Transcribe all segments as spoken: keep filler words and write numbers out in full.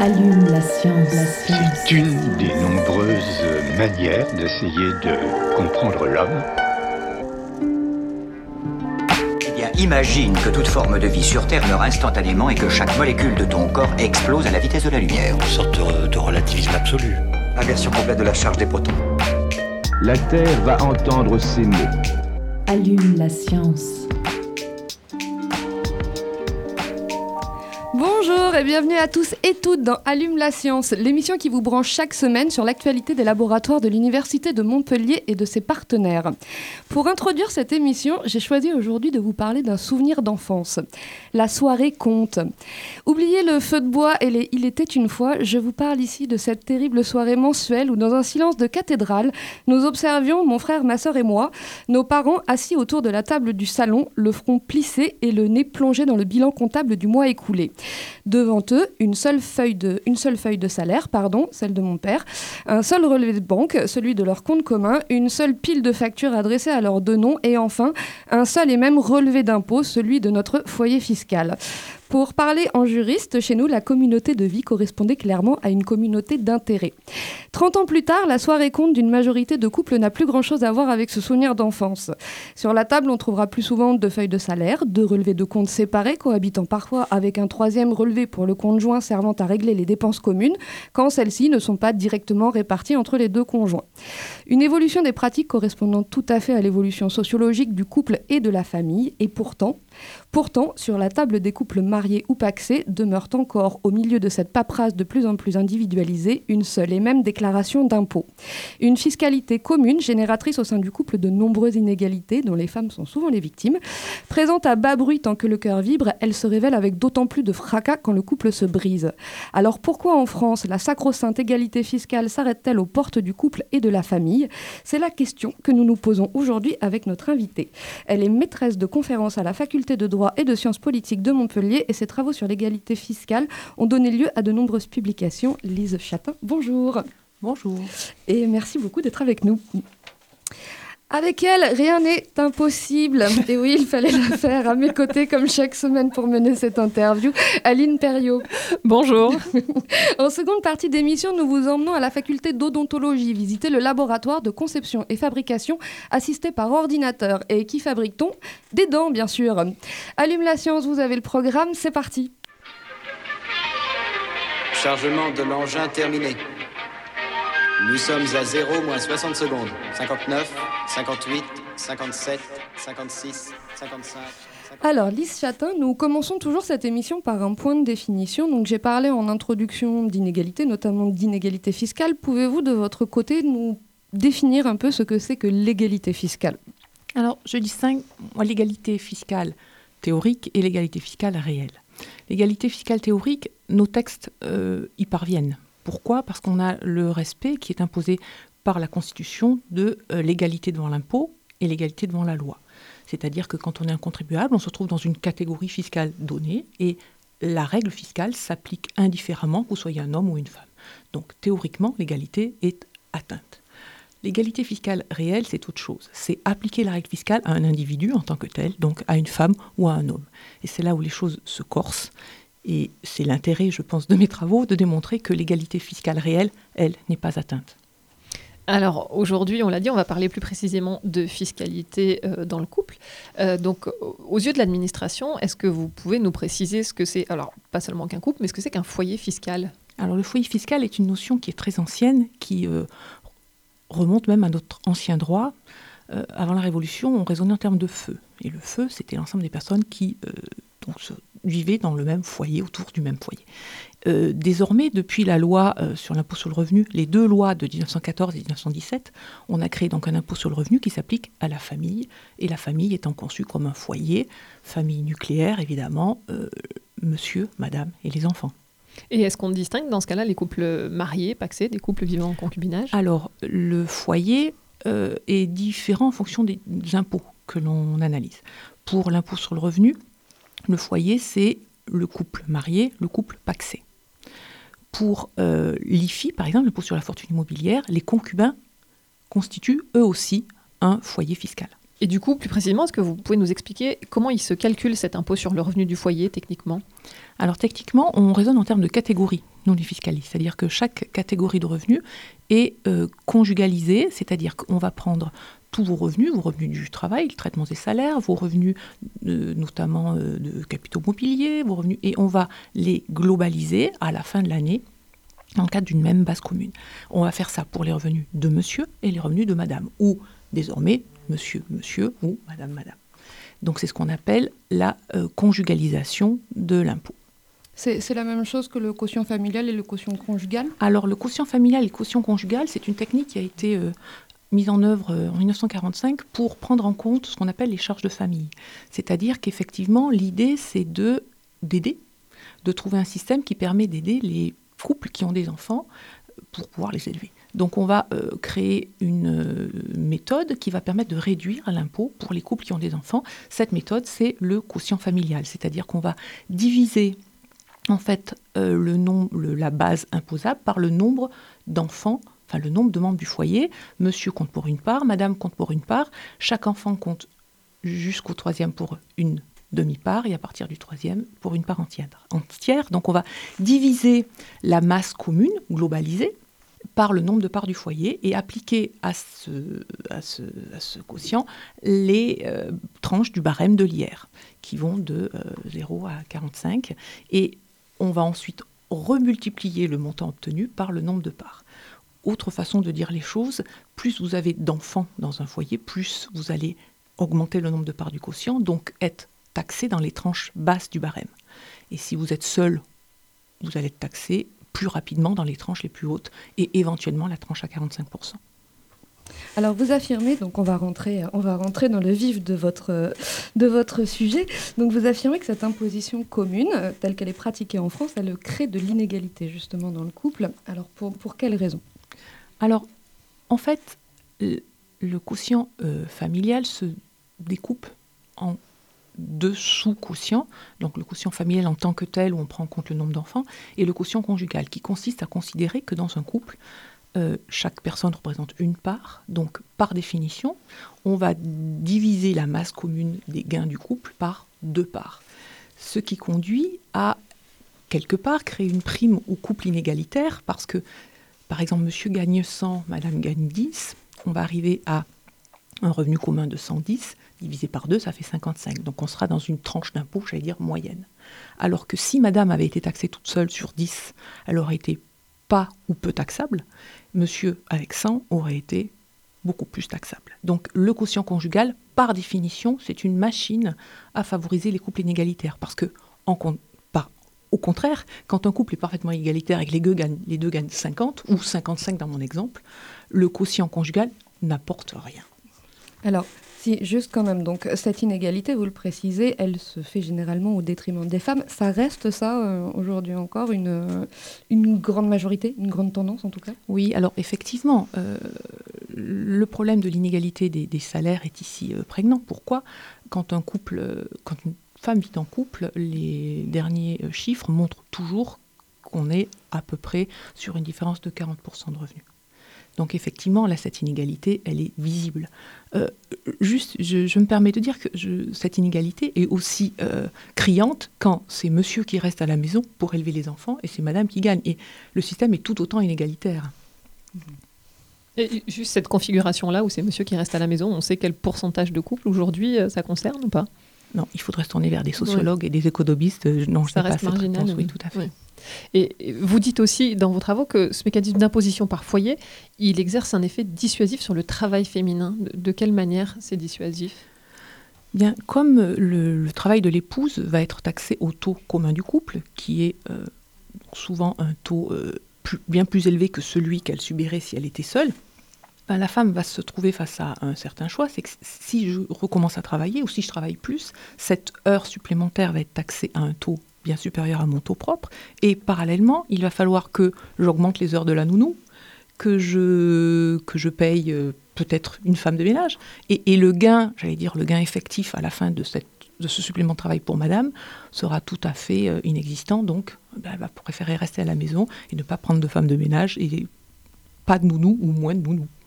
Allume la science, la science. C'est une des nombreuses manières d'essayer de comprendre l'homme. Eh bien, imagine que toute forme de vie sur Terre meurt instantanément et que chaque molécule de ton corps explose à la vitesse de la lumière. Une sorte de, de relativisme absolu. Inversion complète de la charge des protons. La Terre va entendre ces mots. Allume la science. Bonjour et bienvenue à tous et toutes dans Allume la science, l'émission qui vous branche chaque semaine sur l'actualité des laboratoires de l'Université de Montpellier et de ses partenaires. Pour introduire cette émission, j'ai choisi aujourd'hui de vous parler d'un souvenir d'enfance, la soirée conte. Oubliez le feu de bois et les « il était une fois », je vous parle ici de cette terrible soirée mensuelle où dans un silence de cathédrale, nous observions, mon frère, ma sœur et moi, nos parents assis autour de la table du salon, le front plissé et le nez plongé dans le bilan comptable du mois écoulé. Devant eux, une seule feuille de, une seule feuille de salaire, pardon, celle de mon père, un seul relevé de banque, celui de leur compte commun, une seule pile de factures adressées à leurs deux noms et enfin, un seul et même relevé d'impôt, celui de notre foyer fiscal. Pour parler en juriste, chez nous, la communauté de vie correspondait clairement à une communauté d'intérêt. Trente ans plus tard, la soirée compte d'une majorité de couples n'a plus grand-chose à voir avec ce souvenir d'enfance. Sur la table, on trouvera plus souvent deux feuilles de salaire, deux relevés de comptes séparés, cohabitant parfois avec un troisième relevé pour le compte joint servant à régler les dépenses communes, quand celles-ci ne sont pas directement réparties entre les deux conjoints. Une évolution des pratiques correspondant tout à fait à l'évolution sociologique du couple et de la famille, et pourtant, pourtant, sur la table des couples mariés ou pacsés, demeure encore, au milieu de cette paperasse de plus en plus individualisée, une seule et même déclaration d'impôt. Une fiscalité commune, génératrice au sein du couple de nombreuses inégalités, dont les femmes sont souvent les victimes. Présente à bas bruit tant que le cœur vibre, elle se révèle avec d'autant plus de fracas quand le couple se brise. Alors pourquoi en France, la sacro-sainte égalité fiscale s'arrête-t-elle aux portes du couple et de la famille ? C'est la question que nous nous posons aujourd'hui avec notre invitée. Elle est maîtresse de conférences à la faculté de droit et de sciences politiques de Montpellier et ses travaux sur l'égalité fiscale ont donné lieu à de nombreuses publications. Lise Chatin, bonjour. Bonjour. Et merci beaucoup d'être avec nous. Avec elle, rien n'est impossible. Et oui, il fallait la faire à mes côtés, comme chaque semaine, pour mener cette interview. Aline Perriot. Bonjour. En seconde partie d'émission, nous vous emmenons à la faculté d'odontologie, visiter le laboratoire de conception et fabrication assisté par ordinateur. Et qui fabrique-t-on ? Des dents, bien sûr. Allume la science, vous avez le programme, c'est parti. Chargement de l'engin terminé. Nous sommes à zéro moins soixante secondes. cinquante-neuf, cinquante-huit, cinquante-sept, cinquante-six, cinquante-cinq... Alors, Lise Chatin, nous commençons toujours cette émission par un point de définition. Donc, j'ai parlé en introduction d'inégalité, notamment d'inégalité fiscale. Pouvez-vous, de votre côté, nous définir un peu ce que c'est que l'égalité fiscale ? Alors, je distingue l'égalité fiscale théorique et l'égalité fiscale réelle. L'égalité fiscale théorique, nos textes euh, y parviennent. Pourquoi ? Parce qu'on a le respect qui est imposé par la Constitution de euh, l'égalité devant l'impôt et l'égalité devant la loi. C'est-à-dire que quand on est un contribuable, on se retrouve dans une catégorie fiscale donnée et la règle fiscale s'applique indifféremment que vous soyez un homme ou une femme. Donc théoriquement, l'égalité est atteinte. L'égalité fiscale réelle, c'est autre chose. C'est appliquer la règle fiscale à un individu en tant que tel, donc à une femme ou à un homme. Et c'est là où les choses se corsent. Et c'est l'intérêt, je pense, de mes travaux, de démontrer que l'égalité fiscale réelle, elle, n'est pas atteinte. Alors aujourd'hui, on l'a dit, on va parler plus précisément de fiscalité euh, dans le couple. Euh, donc aux yeux de l'administration, est-ce que vous pouvez nous préciser ce que c'est, alors pas seulement qu'un couple, mais ce que c'est qu'un foyer fiscal ? Alors le foyer fiscal est une notion qui est très ancienne, qui euh, remonte même à notre ancien droit. Euh, avant la Révolution, on raisonnait en termes de feu. Et le feu, c'était l'ensemble des personnes qui euh, donc, se vivaient dans le même foyer, autour du même foyer. Euh, désormais, depuis la loi euh, sur l'impôt sur le revenu, les deux lois de dix-neuf cent quatorze et dix-neuf cent dix-sept, on a créé donc un impôt sur le revenu qui s'applique à la famille, et la famille étant conçue comme un foyer, famille nucléaire évidemment, euh, monsieur, madame et les enfants. Et est-ce qu'on distingue dans ce cas-là les couples mariés, pacsés, des couples vivant en concubinage ? Alors, le foyer euh, est différent en fonction des, des impôts que l'on analyse. Pour l'impôt sur le revenu, le foyer, c'est le couple marié, le couple pacsé. Pour euh, l'I F I, par exemple, l'impôt sur la fortune immobilière, les concubins constituent eux aussi un foyer fiscal. Et du coup, plus précisément, est-ce que vous pouvez nous expliquer comment il se calcule cet impôt sur le revenu du foyer, techniquement ? Alors techniquement, on raisonne en termes de catégories, nous les fiscalistes. C'est-à-dire que chaque catégorie de revenus est euh, conjugalisée, c'est-à-dire qu'on va prendre tous vos revenus, vos revenus du travail, le traitement des salaires, vos revenus euh, notamment euh, de capitaux mobiliers, vos revenus, et on va les globaliser à la fin de l'année dans le cadre d'une même base commune. On va faire ça pour les revenus de monsieur et les revenus de madame, ou désormais monsieur, monsieur ou madame, madame. Donc c'est ce qu'on appelle la euh, conjugalisation de l'impôt. C'est, c'est la même chose que le quotient familial et le quotient conjugal ? Alors le quotient familial et le quotient conjugal, c'est une technique qui a été euh, mise en œuvre euh, en dix-neuf cent quarante-cinq pour prendre en compte ce qu'on appelle les charges de famille. C'est-à-dire qu'effectivement, l'idée, c'est de, d'aider, de trouver un système qui permet d'aider les couples qui ont des enfants pour pouvoir les élever. Donc on va euh, créer une euh, méthode qui va permettre de réduire l'impôt pour les couples qui ont des enfants. Cette méthode, c'est le quotient familial, c'est-à-dire qu'on va diviser en fait euh, le nom, le, la base imposable par le nombre d'enfants, enfin le nombre de membres du foyer. Monsieur compte pour une part, madame compte pour une part, chaque enfant compte jusqu'au troisième pour une demi-part et à partir du troisième pour une part entière. entière. Donc on va diviser la masse commune, globalisée, par le nombre de parts du foyer et appliquer à ce, à ce, à ce quotient les euh, tranches du barème de l'I R qui vont de euh, zéro à quarante-cinq. Et on va ensuite remultiplier le montant obtenu par le nombre de parts. Autre façon de dire les choses, plus vous avez d'enfants dans un foyer, plus vous allez augmenter le nombre de parts du quotient, donc être taxé dans les tranches basses du barème. Et si vous êtes seul, vous allez être taxé plus rapidement dans les tranches les plus hautes et éventuellement la tranche à quarante-cinq pour cent. Alors vous affirmez, donc on va rentrer, on va rentrer dans le vif de votre, de votre sujet, donc vous affirmez que cette imposition commune, telle qu'elle est pratiquée en France, elle crée de l'inégalité justement dans le couple. Alors pour, pour quelles raisons ? Alors en fait, le quotient euh, familial se découpe en deux sous-quotients, donc le quotient familial en tant que tel, où on prend en compte le nombre d'enfants, et le quotient conjugal, qui consiste à considérer que dans un couple, euh, chaque personne représente une part, donc par définition, on va diviser la masse commune des gains du couple par deux parts. Ce qui conduit à, quelque part, créer une prime au couple inégalitaire, parce que, par exemple, monsieur gagne cent, madame gagne dix, on va arriver à un revenu commun de cent dix, divisé par deux, ça fait cinquante-cinq. Donc on sera dans une tranche d'impôt, j'allais dire, moyenne. Alors que si madame avait été taxée toute seule sur dix, elle aurait été pas ou peu taxable. Monsieur, avec cent, aurait été beaucoup plus taxable. Donc le quotient conjugal, par définition, c'est une machine à favoriser les couples inégalitaires. Parce que, en, par, au contraire, quand un couple est parfaitement égalitaire et que les deux gagnent, les deux gagnent cinquante, ou cinquante-cinq dans mon exemple, le quotient conjugal n'apporte rien. Alors, si, juste quand même, donc cette inégalité, vous le précisez, elle se fait généralement au détriment des femmes. Ça reste ça, euh, aujourd'hui encore, une, euh, une grande majorité, une grande tendance en tout cas ? Oui, alors effectivement, euh, le problème de l'inégalité des, des salaires est ici euh, prégnant. Pourquoi ? Quand un couple, euh, quand une femme vit en couple, les derniers euh, chiffres montrent toujours qu'on est à peu près sur une différence de quarante pour cent de revenus. Donc effectivement, là, cette inégalité, elle est visible. Euh, juste, je, je me permets de dire que je, cette inégalité est aussi euh, criante quand c'est monsieur qui reste à la maison pour élever les enfants et c'est madame qui gagne. Et le système est tout autant inégalitaire. Et juste cette configuration-là où c'est monsieur qui reste à la maison, on sait quel pourcentage de couple aujourd'hui ça concerne ou pas ? Non, il faudrait se tourner vers des sociologues oui. et des économistes. Non, je ça n'ai reste pas cette marginal. réponse. Oui, oui, tout à fait. Oui. Et vous dites aussi dans vos travaux que ce mécanisme d'imposition par foyer, il exerce un effet dissuasif sur le travail féminin. De, de quelle manière c'est dissuasif ? Bien, comme le, le travail de l'épouse va être taxé au taux commun du couple, qui est euh, souvent un taux euh, plus, bien plus élevé que celui qu'elle subirait si elle était seule, ben, la femme va se trouver face à un certain choix. C'est que si je recommence à travailler ou si je travaille plus, cette heure supplémentaire va être taxée à un taux bien supérieur à mon taux propre. Et parallèlement, il va falloir que j'augmente les heures de la nounou, que je, que je paye euh, peut-être une femme de ménage. Et, et le gain, j'allais dire le gain effectif à la fin de, cette, de ce supplément de travail pour madame sera tout à fait euh, inexistant. Donc, ben, elle va préférer rester à la maison et ne pas prendre de femme de ménage et pas de nounou ou moins de nounou.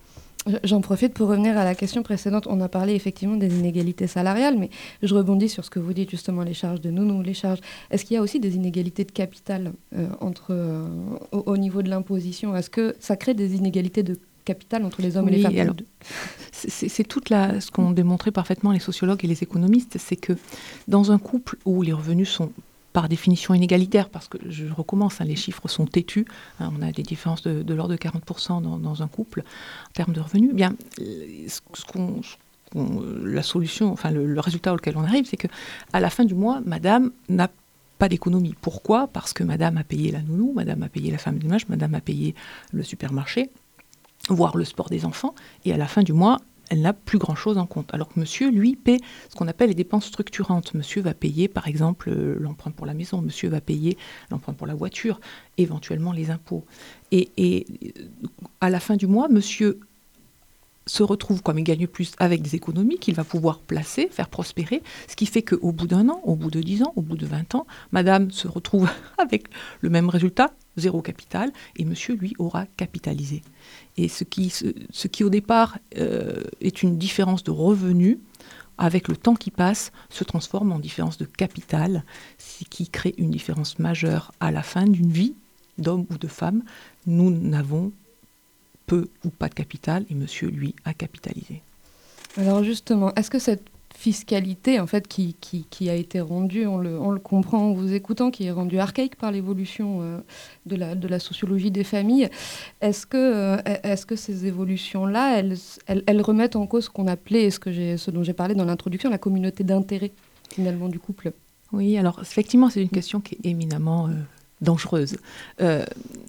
J'en profite pour revenir à la question précédente. On a parlé effectivement des inégalités salariales, mais je rebondis sur ce que vous dites justement, les charges de nounou, les charges. Est-ce qu'il y a aussi des inégalités de capital euh, entre, euh, au, au niveau de l'imposition? Est-ce que ça crée des inégalités de capital entre les hommes oui, et les femmes? Alors, c'est, c'est toute la, ce qu'ont démontré parfaitement les sociologues et les économistes, c'est que dans un couple où les revenus sont par définition inégalitaire, parce que je recommence, hein, les chiffres sont têtus, hein, on a des différences de, de l'ordre de quarante pour cent dans, dans un couple en termes de revenus, eh bien, ce, ce qu'on, ce qu'on, la solution, enfin le, le résultat auquel on arrive, c'est qu'à la fin du mois, madame n'a pas d'économie. Pourquoi ? Parce que madame a payé la nounou, madame a payé la femme de ménage, madame a payé le supermarché, voire le sport des enfants, et à la fin du mois, elle n'a plus grand-chose en compte. Alors que monsieur, lui, paie ce qu'on appelle les dépenses structurantes. Monsieur va payer, par exemple, euh, l'emprunt pour la maison. Monsieur va payer l'emprunt pour la voiture, éventuellement les impôts. Et, et à la fin du mois, monsieur se retrouve, comme il gagne plus, avec des économies qu'il va pouvoir placer, faire prospérer, ce qui fait qu'au bout d'un an, au bout de dix ans, au bout de vingt ans, madame se retrouve avec le même résultat, zéro capital, et monsieur, lui, aura capitalisé. Et ce qui, ce, ce qui au départ, euh, est une différence de revenus, avec le temps qui passe, se transforme en différence de capital, ce qui crée une différence majeure à la fin d'une vie, d'homme ou de femme. Nous n'avons peu ou pas de capital, et monsieur, lui, a capitalisé. Alors justement, est-ce que cette fiscalité en fait, qui, qui, qui a été rendue, on le, on le comprend en vous écoutant, qui est rendue archaïque par l'évolution euh, de, la, de la sociologie des familles, est-ce que, euh, est-ce que ces évolutions-là, elles, elles, elles remettent en cause ce qu'on appelait, ce, que j'ai, ce dont j'ai parlé dans l'introduction, la communauté d'intérêt, finalement, du couple ? Oui, alors effectivement, c'est une question qui est éminemment euh, dangereuse. Euh,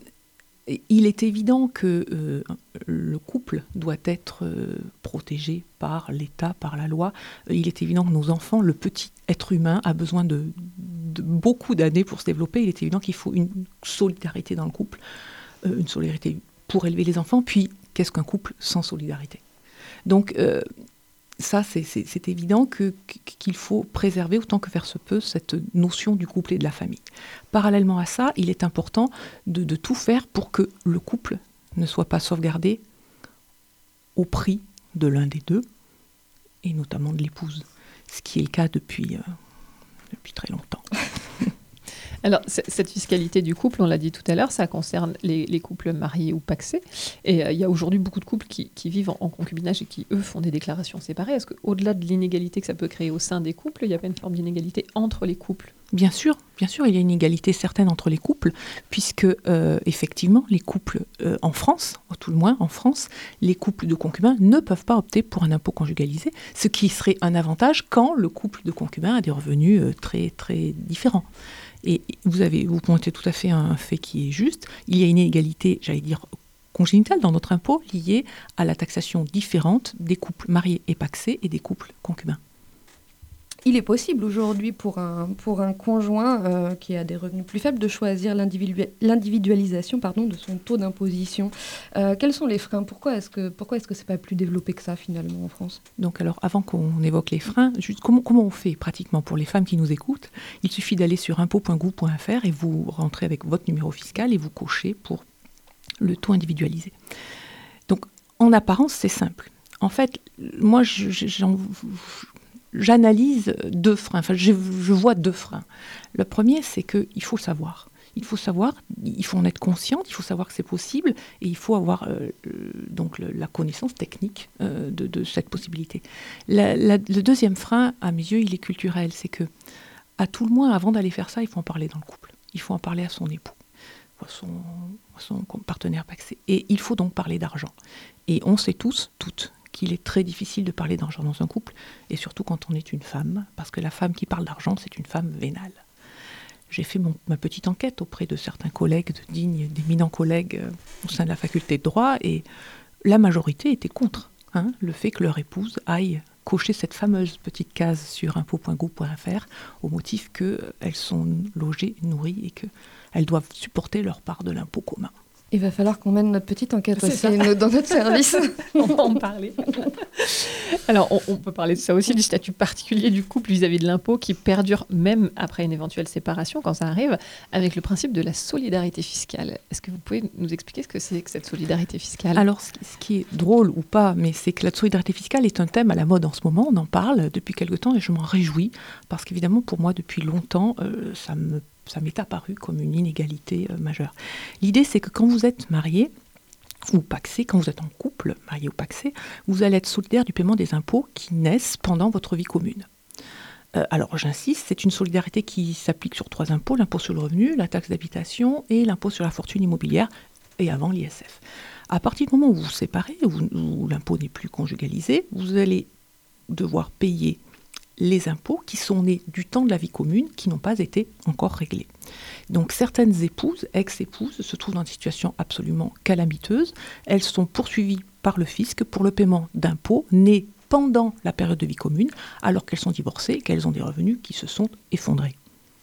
Il est évident que euh, le couple doit être euh, protégé par l'État, par la loi. Il est évident que nos enfants, le petit être humain, a besoin de, de beaucoup d'années pour se développer. Il est évident qu'il faut une solidarité dans le couple, euh, une solidarité pour élever les enfants. Puis, qu'est-ce qu'un couple sans solidarité ? Donc, euh, ça, c'est, c'est, c'est évident que, qu'il faut préserver autant que faire se peut cette notion du couple et de la famille. Parallèlement à ça, il est important de, de tout faire pour que le couple ne soit pas sauvegardé au prix de l'un des deux, et notamment de l'épouse, ce qui est le cas depuis, euh, depuis très longtemps. Alors, c- cette fiscalité du couple, on l'a dit tout à l'heure, ça concerne les, les couples mariés ou pacsés. Et il euh, y a aujourd'hui beaucoup de couples qui, qui vivent en, en concubinage et qui, eux, font des déclarations séparées. Est-ce qu'au-delà de l'inégalité que ça peut créer au sein des couples, il n'y a pas une forme d'inégalité entre les couples ? Bien sûr, bien sûr, il y a une égalité certaine entre les couples, puisque, euh, effectivement, les couples euh, en France, ou tout le moins en France, les couples de concubins ne peuvent pas opter pour un impôt conjugalisé, ce qui serait un avantage quand le couple de concubins a des revenus euh, très, très différents. Et vous avez, vous pointez tout à fait un fait qui est juste. Il y a une inégalité, j'allais dire, congénitale dans notre impôt liée à la taxation différente des couples mariés et pacsés et des couples concubins. Il est possible aujourd'hui pour un, pour un conjoint euh, qui a des revenus plus faibles de choisir l'individu- l'individualisation pardon, de son taux d'imposition. Euh, quels sont les freins ? Pourquoi est-ce que, pourquoi est-ce que c'est pas plus développé que ça finalement en France ? Donc alors, avant qu'on évoque les freins, juste comment, comment on fait pratiquement pour les femmes qui nous écoutent ? Il suffit d'aller sur impôt point gouv point f r et vous rentrez avec votre numéro fiscal et vous cochez pour le taux individualisé. Donc en apparence, c'est simple. En fait, moi, je, j'en... J'analyse deux freins, enfin je, je vois deux freins. Le premier, c'est qu'il faut savoir. Il faut savoir, il faut en être conscient, il faut savoir que c'est possible et il faut avoir euh, donc le, la connaissance technique euh, de, de cette possibilité. La, la, le deuxième frein, à mes yeux, il est culturel. C'est que, à tout le moins, avant d'aller faire ça, il faut en parler dans le couple. Il faut en parler à son époux, à son, à son partenaire pacsé. Et il faut donc parler d'argent. Et on sait tous, toutes, qu'il est très difficile de parler d'argent dans un couple, et surtout quand on est une femme, parce que la femme qui parle d'argent, c'est une femme vénale. J'ai fait mon, ma petite enquête auprès de certains collègues, de dignes, d'éminents collègues euh, au sein de la faculté de droit, et la majorité était contre hein, le fait que leur épouse aille cocher cette fameuse petite case sur impôt point gouv point f r au motif qu'elles sont logées, nourries, et qu'elles doivent supporter leur part de l'impôt commun. Il va falloir qu'on mène notre petite enquête C'est aussi ça. nous, dans notre service. On va en parler. Alors, on, on peut parler de ça aussi, du statut particulier du couple vis-à-vis de l'impôt qui perdure même après une éventuelle séparation, quand ça arrive, avec le principe de la solidarité fiscale. Est-ce que vous pouvez nous expliquer ce que c'est que cette solidarité fiscale ? Alors, ce qui, ce qui est drôle ou pas, mais c'est que la solidarité fiscale est un thème à la mode en ce moment. On en parle depuis quelque temps et je m'en réjouis parce qu'évidemment, pour moi, depuis longtemps, euh, ça me ça m'est apparu comme une inégalité euh, majeure. L'idée, c'est que quand vous êtes marié ou pacsé, quand vous êtes en couple, marié ou pacsé, vous allez être solidaire du paiement des impôts qui naissent pendant votre vie commune. Euh, alors, j'insiste, c'est une solidarité qui s'applique sur trois impôts, l'impôt sur le revenu, la taxe d'habitation et l'impôt sur la fortune immobilière, et avant l'I S F. À partir du moment où vous vous séparez, où, où l'impôt n'est plus conjugalisé, vous allez devoir payer les impôts qui sont nés du temps de la vie commune, qui n'ont pas été encore réglés. Donc certaines épouses, ex-épouses, se trouvent dans des situations absolument calamiteuses. Elles sont poursuivies par le fisc pour le paiement d'impôts nés pendant la période de vie commune, alors qu'elles sont divorcées et qu'elles ont des revenus qui se sont effondrés.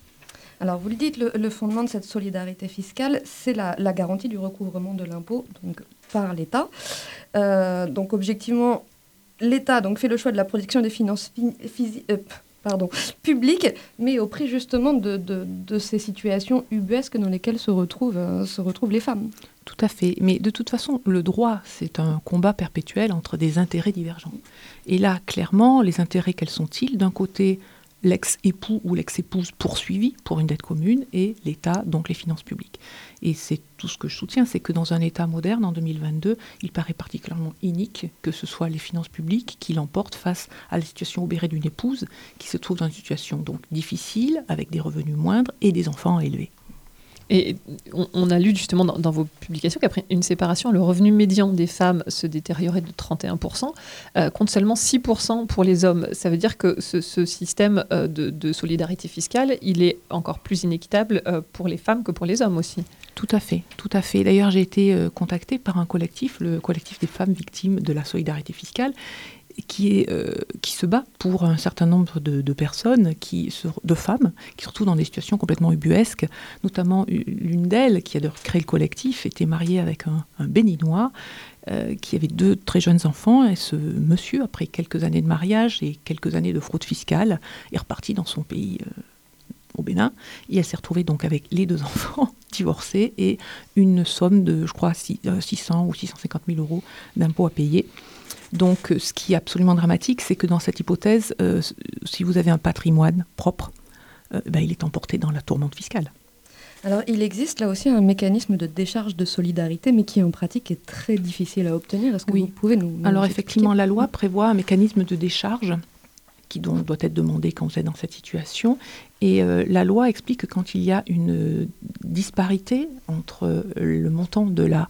Alors, vous le dites, le, le fondement de cette solidarité fiscale, c'est la, la garantie du recouvrement de l'impôt donc, par l'État. Euh, donc, objectivement, l'État donc, fait le choix de la protection des finances fi- phys- euh, pardon, publiques, mais au prix justement de, de, de ces situations ubuesques dans lesquelles se retrouvent, euh, se retrouvent les femmes. Tout à fait. Mais de toute façon, le droit, c'est un combat perpétuel entre des intérêts divergents. Et là, clairement, les intérêts, quels sont-ils ? D'un côté, l'ex-époux ou l'ex-épouse poursuivi pour une dette commune et l'État, donc les finances publiques. Et c'est tout ce que je soutiens, c'est que dans un État moderne, en deux mille vingt-deux, il paraît particulièrement inique que ce soit les finances publiques qui l'emportent face à la situation obérée d'une épouse qui se trouve dans une situation donc difficile, avec des revenus moindres et des enfants à élever. Et on, on a lu justement dans, dans vos publications qu'après une séparation, le revenu médian des femmes se détériorait de trente et un pour cent, euh, contre seulement six pour cent pour les hommes. Ça veut dire que ce, ce système euh, de, de solidarité fiscale, il est encore plus inéquitable euh, pour les femmes que pour les hommes aussi. Tout à fait, tout à fait. D'ailleurs, j'ai été euh, contactée par un collectif, le collectif des femmes victimes de la solidarité fiscale, qui, est, euh, qui se bat pour un certain nombre de, de personnes, qui, de femmes, qui se retrouvent dans des situations complètement ubuesques. Notamment, l'une d'elles, qui a créé le collectif, était mariée avec un, un Béninois, euh, qui avait deux très jeunes enfants. Et ce monsieur, après quelques années de mariage et quelques années de fraude fiscale, est reparti dans son pays, euh, au Bénin. Et elle s'est retrouvée donc avec les deux enfants divorcés et une somme de, je crois, six cents ou six cent cinquante mille euros d'impôts à payer. Donc, ce qui est absolument dramatique, c'est que dans cette hypothèse, euh, si vous avez un patrimoine propre, euh, ben, il est emporté dans la tourmente fiscale. Alors, il existe là aussi un mécanisme de décharge de solidarité, mais qui en pratique est très difficile à obtenir. Est-ce que oui. vous pouvez nous, nous Alors, expliquer ? effectivement, la loi prévoit un mécanisme de décharge qui donc doit être demandé quand vous êtes dans cette situation. Et euh, la loi explique que quand il y a une disparité entre le montant de la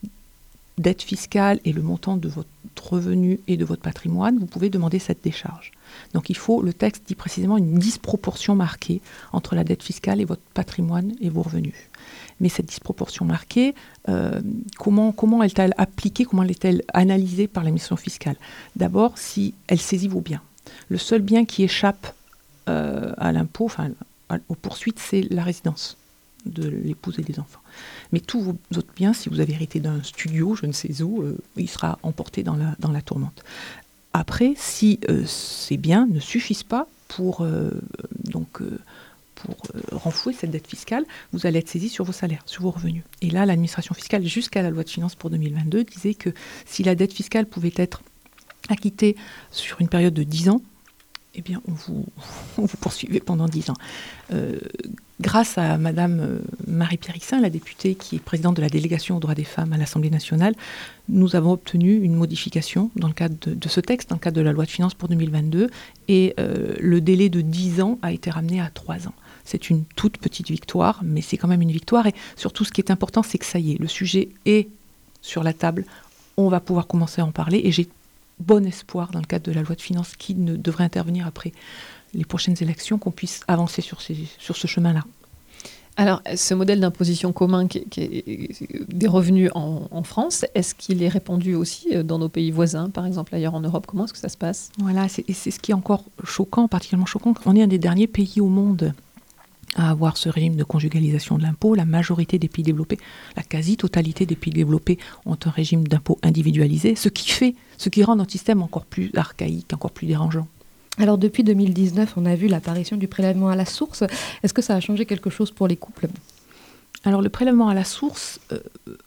dette fiscale et le montant de votre revenu et de votre patrimoine, vous pouvez demander cette décharge. Donc il faut, le texte dit précisément, une disproportion marquée entre la dette fiscale et votre patrimoine et vos revenus. Mais cette disproportion marquée, euh, comment, comment est-elle appliquée, comment est-elle analysée par l'administration fiscale ? D'abord, si elle saisit vos biens. Le seul bien qui échappe euh, à l'impôt, enfin à, aux poursuites, c'est la résidence de l'épouse et des enfants. Mais tous vos autres biens, si vous avez hérité d'un studio, je ne sais où, euh, il sera emporté dans la, dans la tourmente. Après, si euh, ces biens ne suffisent pas pour, euh, donc, euh, pour euh, renflouer cette dette fiscale, vous allez être saisi sur vos salaires, sur vos revenus. Et là, l'administration fiscale, jusqu'à la loi de finances pour deux mille vingt-deux, disait que si la dette fiscale pouvait être acquittée sur une période de dix ans, eh bien, on vous, on vous poursuivait pendant dix ans. Euh, grâce à Madame Marie-Pierre Rixain, la députée qui est présidente de la délégation aux droits des femmes à l'Assemblée nationale, nous avons obtenu une modification dans le cadre de, de ce texte, dans le cadre de la loi de finances pour deux mille vingt-deux, et euh, le délai de dix ans a été ramené à trois ans. C'est une toute petite victoire, mais c'est quand même une victoire. Et surtout, ce qui est important, c'est que ça y est, le sujet est sur la table. On va pouvoir commencer à en parler, et j'ai bon espoir, dans le cadre de la loi de finances qui ne devrait intervenir après les prochaines élections, qu'on puisse avancer sur, ces, sur ce chemin-là. Alors, ce modèle d'imposition commun qui est, qui est des revenus en, en France, est-ce qu'il est répandu aussi dans nos pays voisins, par exemple ailleurs en Europe ? Comment est-ce que ça se passe ? Voilà, c'est, et c'est ce qui est encore choquant, particulièrement choquant. On est un des derniers pays au monde à avoir ce régime de conjugalisation de l'impôt. La majorité des pays développés, la quasi-totalité des pays développés ont un régime d'impôt individualisé, ce qui fait, ce qui rend notre système encore plus archaïque, encore plus dérangeant. Alors depuis deux mille dix-neuf, on a vu l'apparition du prélèvement à la source. Est-ce que ça a changé quelque chose pour les couples ? Alors le prélèvement à la source euh,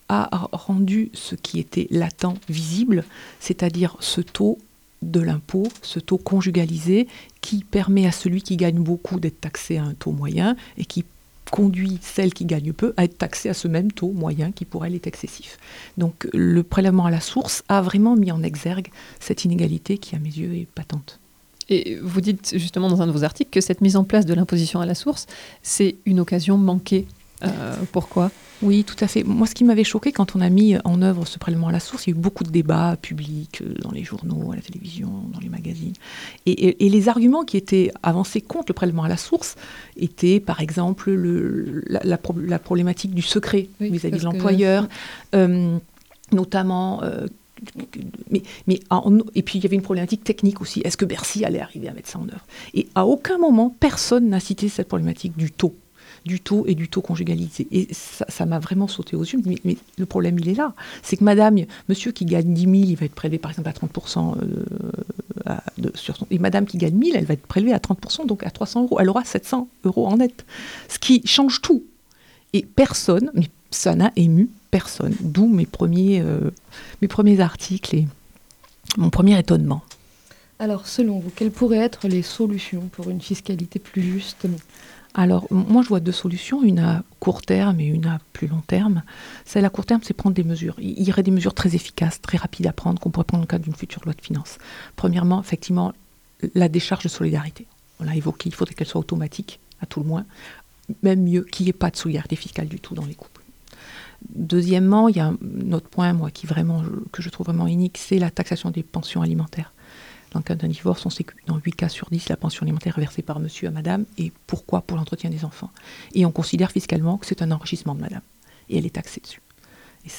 a rendu ce qui était latent visible, c'est-à-dire ce taux de l'impôt, ce taux conjugalisé qui permet à celui qui gagne beaucoup d'être taxé à un taux moyen et qui conduit celle qui gagne peu à être taxée à ce même taux moyen qui pour elle est excessif. Donc le prélèvement à la source a vraiment mis en exergue cette inégalité qui à mes yeux est patente. Et vous dites justement dans un de vos articles que cette mise en place de l'imposition à la source, c'est une occasion manquée. Euh, pourquoi ? Oui, tout à fait. Moi, ce qui m'avait choqué quand on a mis en œuvre ce prélèvement à la source, il y a eu beaucoup de débats publics dans les journaux, à la télévision, dans les magazines. Et, et, et les arguments qui étaient avancés contre le prélèvement à la source étaient, par exemple, le, la, la, la problématique du secret oui, vis-à-vis de l'employeur, que... euh, notamment... Euh, Mais, mais en, et puis il y avait une problématique technique aussi. Est-ce que Bercy allait arriver à mettre ça en œuvre ? Et à aucun moment, personne n'a cité cette problématique du taux, du taux et du taux conjugalisé. Et ça, ça m'a vraiment sauté aux yeux. Mais, mais le problème, il est là. C'est que madame, monsieur qui gagne dix mille, il va être prélevé par exemple à trente pour cent euh, à, de, sur son... Et madame qui gagne mille, elle va être prélevée à trente pour cent, donc à trois cents euros. Elle aura sept cents euros en net. Ce qui change tout. Et personne, mais ça n'a ému personne. D'où mes premiers, euh, mes premiers articles et mon premier étonnement. Alors, selon vous, quelles pourraient être les solutions pour une fiscalité plus juste ? Alors, moi, je vois deux solutions, une à court terme et une à plus long terme. Celle à court terme, c'est prendre des mesures. Il y aurait des mesures très efficaces, très rapides à prendre, qu'on pourrait prendre dans le cadre d'une future loi de finances. Premièrement, effectivement, la décharge de solidarité. On l'a évoqué, il faudrait qu'elle soit automatique, à tout le moins. Même mieux, qu'il n'y ait pas de solidarité fiscale du tout dans les couples. Deuxièmement, il y a un autre point, moi, qui vraiment, que je trouve vraiment unique, c'est la taxation des pensions alimentaires. Dans le cas d'un divorce, on sait que dans huit cas sur dix, la pension alimentaire est versée par monsieur à madame. Et pourquoi ? Pour l'entretien des enfants. Et on considère fiscalement que c'est un enrichissement de madame. Et elle est taxée dessus. Et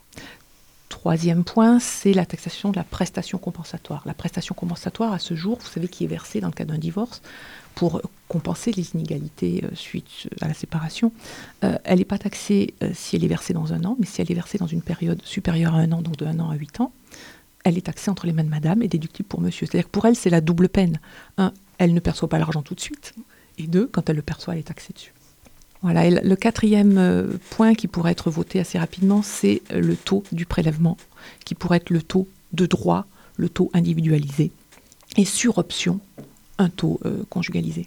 troisième point, c'est la taxation de la prestation compensatoire. La prestation compensatoire, à ce jour, vous savez, qui est versée dans le cas d'un divorce pour compenser les inégalités euh, suite à la séparation. Euh, elle n'est pas taxée euh, si elle est versée dans un an, mais si elle est versée dans une période supérieure à un an, donc de un an à huit ans, elle est taxée entre les mains de madame et déductible pour monsieur. C'est-à-dire que pour elle, c'est la double peine. Un, elle ne perçoit pas l'argent tout de suite. Et deux, quand elle le perçoit, elle est taxée dessus. Voilà. Et le quatrième euh, point qui pourrait être voté assez rapidement, c'est le taux du prélèvement, qui pourrait être le taux de droit, le taux individualisé. Et sur option, un taux euh, conjugalisé.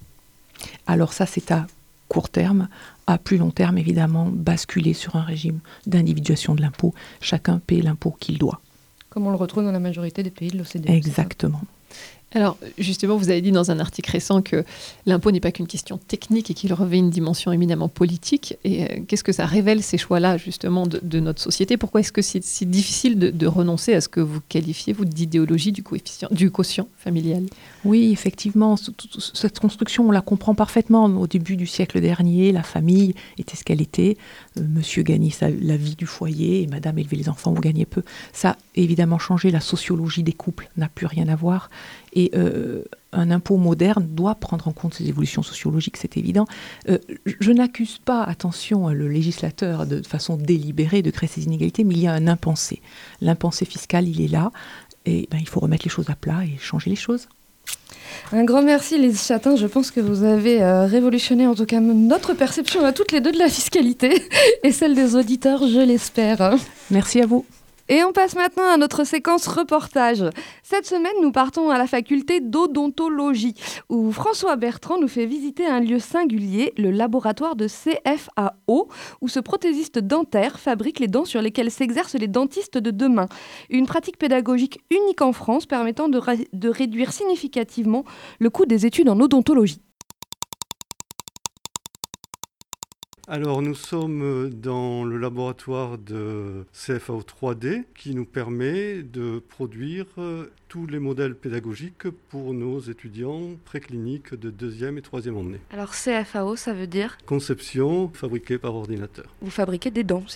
Alors ça, c'est à court terme. À plus long terme, évidemment, basculer sur un régime d'individuation de l'impôt. Chacun paie l'impôt qu'il doit. Comme on le retrouve dans la majorité des pays de l'O C D E. Exactement. Alors, justement, vous avez dit dans un article récent que l'impôt n'est pas qu'une question technique et qu'il revêt une dimension éminemment politique. Et euh, qu'est-ce que ça révèle, ces choix-là, justement, de, de notre société ? Pourquoi est-ce que c'est si difficile de, de renoncer à ce que vous qualifiez, vous, d'idéologie du, coefficient, du quotient familial ? Oui, effectivement, cette construction, on la comprend parfaitement. Au début du siècle dernier, la famille était ce qu'elle était. Euh, monsieur gagnait sa, la vie du foyer et madame élevait les enfants, vous gagnez peu. Ça a évidemment changé. La sociologie des couples n'a plus rien à voir. Et euh, un impôt moderne doit prendre en compte ces évolutions sociologiques, c'est évident. Euh, je n'accuse pas, attention, le législateur de façon délibérée de créer ces inégalités, mais il y a un impensé. L'impensé fiscal, il est là, et ben, il faut remettre les choses à plat et changer les choses. Un grand merci, Lise Chatin. Je pense que vous avez euh, révolutionné, en tout cas, notre perception à toutes les deux de la fiscalité et celle des auditeurs, je l'espère. Merci à vous. Et on passe maintenant à notre séquence reportage. Cette semaine, nous partons à la faculté d'odontologie, où François Bertrand nous fait visiter un lieu singulier, le laboratoire de C F A O, où ce prothésiste dentaire fabrique les dents sur lesquelles s'exercent les dentistes de demain. Une pratique pédagogique unique en France permettant de, ra- de réduire significativement le coût des études en odontologie. Alors nous sommes dans le laboratoire de C F A O trois D qui nous permet de produire tous les modèles pédagogiques pour nos étudiants précliniques de deuxième et troisième année. Alors C F A O, ça veut dire ? Conception fabriquée par ordinateur. Vous fabriquez des dents, c'est bien ça ?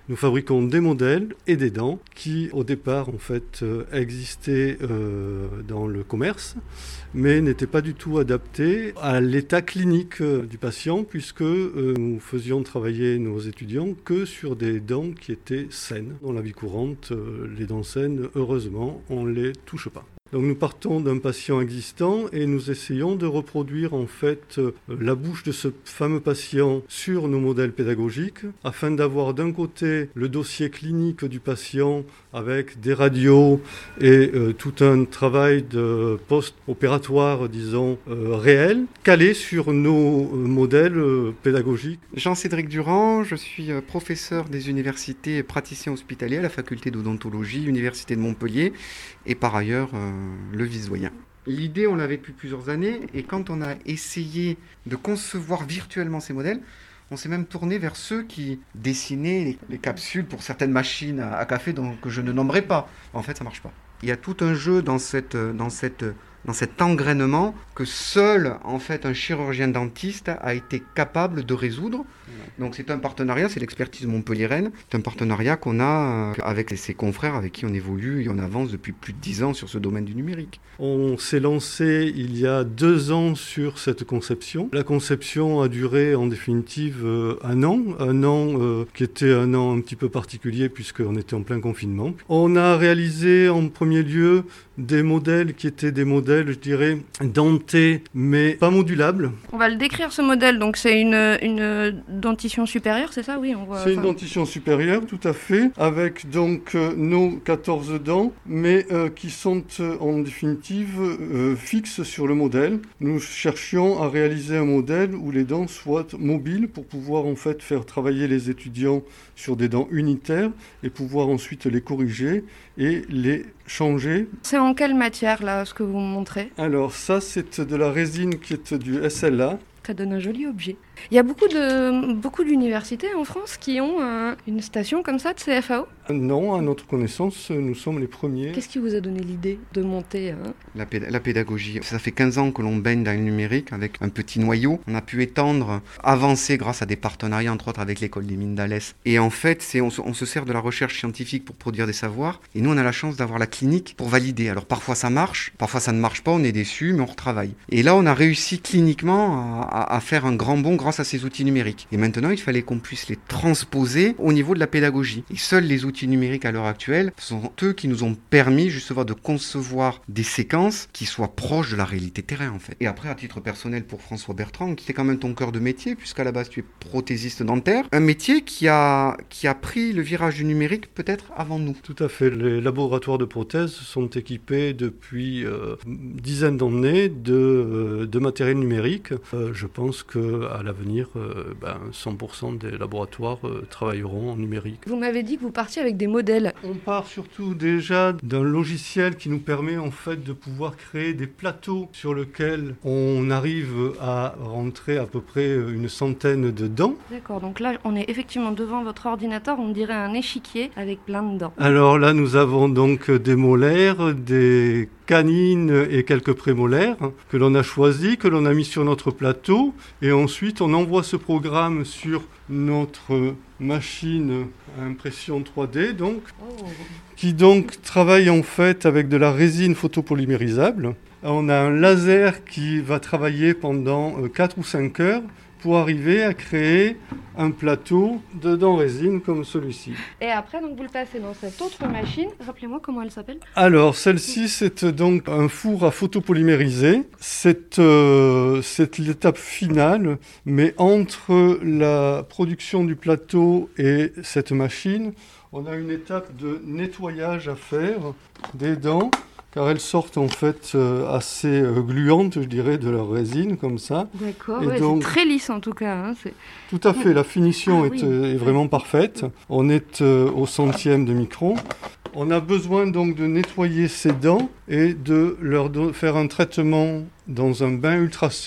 Nous fabriquons des modèles et des dents qui, au départ, en fait, euh, existaient euh, dans le commerce, mais n'étaient pas du tout adaptés à l'état clinique euh, du patient, puisque euh, nous faisions travailler nos étudiants que sur des dents qui étaient saines. Dans la vie courante, euh, les dents saines, heureusement, on ne les touche pas. Donc nous partons d'un patient existant et nous essayons de reproduire en fait euh, la bouche de ce fameux patient sur nos modèles pédagogiques afin d'avoir d'un côté le dossier clinique du patient avec des radios et euh, tout un travail de post-opératoire, disons, euh, réel, calé sur nos euh, modèles euh, pédagogiques. Jean-Cédric Durand, je suis euh, professeur des universités et praticien hospitalier à la faculté d'odontologie, Université de Montpellier, et par ailleurs euh, le visoyen. L'idée, on l'avait depuis plusieurs années, et quand on a essayé de concevoir virtuellement ces modèles, on s'est même tourné vers ceux qui dessinaient les, les capsules pour certaines machines à, à café donc, que je ne nommerai pas. En fait, ça ne marche pas. Il y a tout un jeu dans, cette, dans, cette, dans cet engrainement que seul en fait, un chirurgien dentiste a été capable de résoudre. Donc c'est un partenariat, c'est l'expertise montpelliéraine. C'est un partenariat qu'on a avec ses confrères avec qui on évolue et on avance depuis plus de dix ans sur ce domaine du numérique. On s'est lancé il y a deux ans sur cette conception. La conception a duré en définitive euh, un an, un an euh, qui était un an un petit peu particulier puisqu'on était en plein confinement. On a réalisé en premier lieu des modèles qui étaient des modèles, je dirais, dentés mais pas modulables. On va le décrire ce modèle, donc c'est une, une dentition supérieure, c'est ça? Oui, on voit. C'est une dentition supérieure, tout à fait, avec donc euh, nos quatorze dents, mais euh, qui sont euh, en définitive euh, fixes sur le modèle. Nous cherchions à réaliser un modèle où les dents soient mobiles pour pouvoir en fait faire travailler les étudiants sur des dents unitaires et pouvoir ensuite les corriger et les changer. C'est en quelle matière là, ce que vous montrez? Alors ça, c'est de la résine qui est du S L A. Ça donne un joli objet. Il y a beaucoup de beaucoup d'universités en France qui ont un, une station comme ça de C F A O? Non, à notre connaissance, nous sommes les premiers. Qu'est-ce qui vous a donné l'idée de monter hein la, péd- la pédagogie. Ça fait quinze ans que l'on baigne dans le numérique avec un petit noyau. On a pu étendre, avancer grâce à des partenariats, entre autres avec l'école des mines d'Alès. Et en fait, c'est, on, se, on se sert de la recherche scientifique pour produire des savoirs. Et nous, on a la chance d'avoir la clinique pour valider. Alors parfois ça marche, parfois ça ne marche pas, on est déçu, mais on retravaille. Et là, on a réussi cliniquement à, à, à faire un grand bond grâce à ces outils numériques. Et maintenant, il fallait qu'on puisse les transposer au niveau de la pédagogie. Et seuls les outils numériques à l'heure actuelle sont eux qui nous ont permis justement de concevoir des séquences qui soient proches de la réalité terrain en fait. Et après, à titre personnel pour François Bertrand, qui est quand même ton cœur de métier, puisqu'à la base tu es prothésiste dentaire, un métier qui a, qui a pris le virage du numérique peut-être avant nous. Tout à fait. Les laboratoires de prothèses sont équipés depuis euh, une dizaine d'années de, euh, de matériel numérique. Euh, je pense qu'à l'avenir, euh, ben, cent pour cent des laboratoires euh, travailleront en numérique. Vous m'avez dit que vous partiez avec des modèles. On part surtout déjà d'un logiciel qui nous permet en fait de pouvoir créer des plateaux sur lesquels on arrive à rentrer à peu près une centaine de dents. D'accord, donc là on est effectivement devant votre ordinateur, on dirait un échiquier avec plein de dents. Alors là nous avons donc des molaires, des canines et quelques prémolaires que l'on a choisis, que l'on a mis sur notre plateau et ensuite on envoie ce programme sur notre machine à impression trois D donc, oh. qui donc travaille en fait avec de la résine photopolymérisable. On a un laser qui va travailler pendant quatre ou cinq heures pour arriver à créer un plateau de dents résine comme celui-ci. Et après, donc, vous le passez dans cette autre machine. Rappelez-moi comment elle s'appelle. Alors, celle-ci, c'est donc un four à photopolymériser. C'est, euh, c'est l'étape finale, mais entre la production du plateau et cette machine, on a une étape de nettoyage à faire des dents, car elles sortent en fait euh, assez euh, gluantes, je dirais, de leur résine, comme ça. D'accord, ouais, donc, c'est très lisse en tout cas. Hein, c'est... Tout à fait, la finition ah, est, oui. euh, est vraiment parfaite. On est euh, au centième de micron. On a besoin donc de nettoyer ces dents et de leur do- faire un traitement dans un bain ultrason.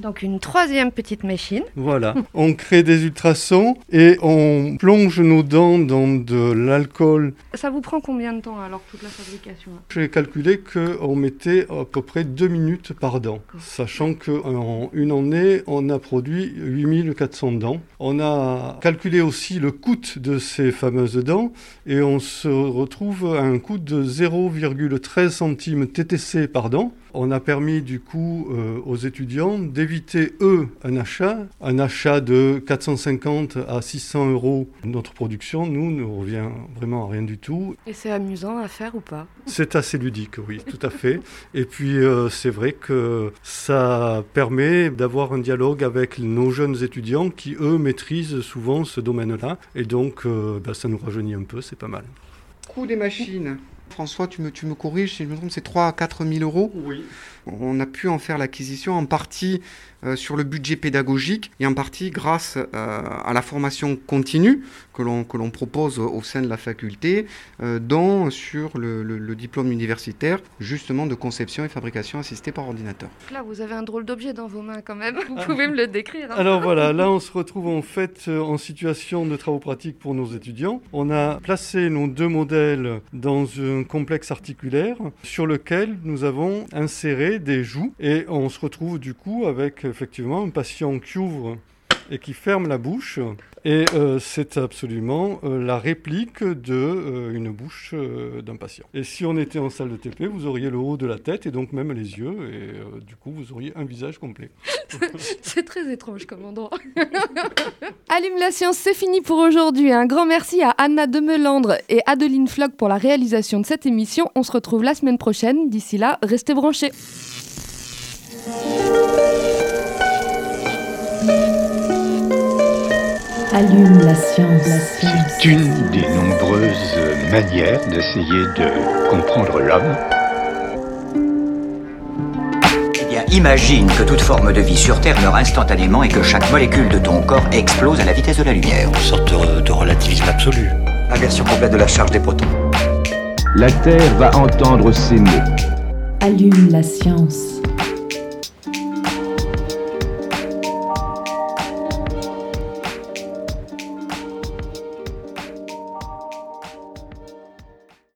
Donc une troisième petite machine. Voilà, on crée des ultrasons et on plonge nos dents dans de l'alcool. Ça vous prend combien de temps alors toute la fabrication? J'ai calculé qu'on mettait à peu près deux minutes par dent, sachant qu'en une année, on a produit huit mille quatre cents dents. On a calculé aussi le coût de ces fameuses dents et on se retrouve à un coût de zéro virgule treize centimes T T C par dent. On a permis du coup euh, aux étudiants d'éviter, eux, un achat. Un achat de quatre cent cinquante à six cents euros. Notre production, nous, ne revient vraiment à rien du tout. Et c'est amusant à faire ou pas? C'est assez ludique, oui, tout à fait. Et puis, euh, c'est vrai que ça permet d'avoir un dialogue avec nos jeunes étudiants qui, eux, maîtrisent souvent ce domaine-là. Et donc, euh, bah, ça nous rajeunit un peu, c'est pas mal. Coût des machines. François, tu me, tu me corriges, si je me trompe, c'est trois à quatre mille euros. Oui. On a pu en faire l'acquisition en partie euh, sur le budget pédagogique et en partie grâce euh, à la formation continue que l'on, que l'on propose au sein de la faculté, euh, dont sur le, le, le diplôme universitaire, justement de conception et fabrication assistée par ordinateur. Là, vous avez un drôle d'objet dans vos mains quand même. Vous pouvez me le décrire? Hein? Alors voilà, là on se retrouve en fait en situation de travaux pratiques pour nos étudiants. On a placé nos deux modèles dans un complexe articulaire sur lequel nous avons inséré des joues et on se retrouve du coup avec effectivement un patient qui ouvre et qui ferme la bouche et euh, c'est absolument euh, la réplique de euh, une bouche euh, d'un patient. Et si on était en salle de T P, vous auriez le haut de la tête et donc même les yeux et euh, du coup vous auriez un visage complet. C'est très étrange comme endroit. Allume la science, c'est fini pour aujourd'hui. Un grand merci à Anna Demelandre et Adeline Floch pour la réalisation de cette émission. On se retrouve la semaine prochaine. D'ici là, restez branchés. Allume la science, la science. C'est une des nombreuses manières d'essayer de comprendre l'homme. Eh bien, imagine que toute forme de vie sur Terre meurt instantanément et que chaque molécule de ton corps explose à la vitesse de la lumière. Une sorte de, de relativisme absolu. Inversion complète de la charge des protons. La Terre va entendre ces mots. Allume la science.